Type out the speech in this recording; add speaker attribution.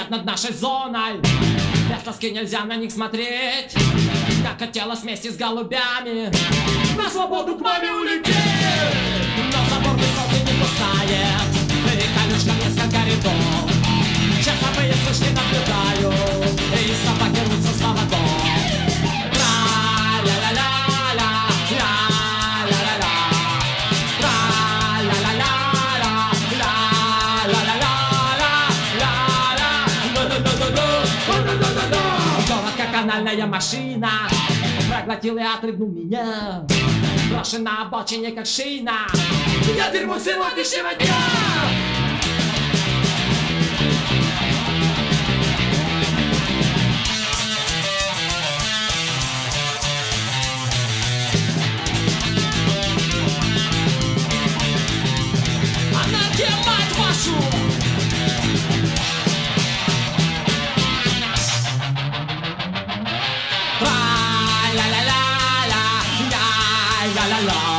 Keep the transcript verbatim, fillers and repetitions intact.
Speaker 1: летят над нашей зоной. Без тоски нельзя на них смотреть. Как хотелось вместе с голубями на свободу к маме улететь. Но забор высокий не пускает, и колючка несколько рядов. Часто выяснишь, не наблюдаю, и собаки рвутся с поводов. Канальная машина проглотил и отрыгнул меня, брошен на обочине, как шина. Я дерьмо сегодняшнего дня. Анархия, мать вашу! La la la la la la la la.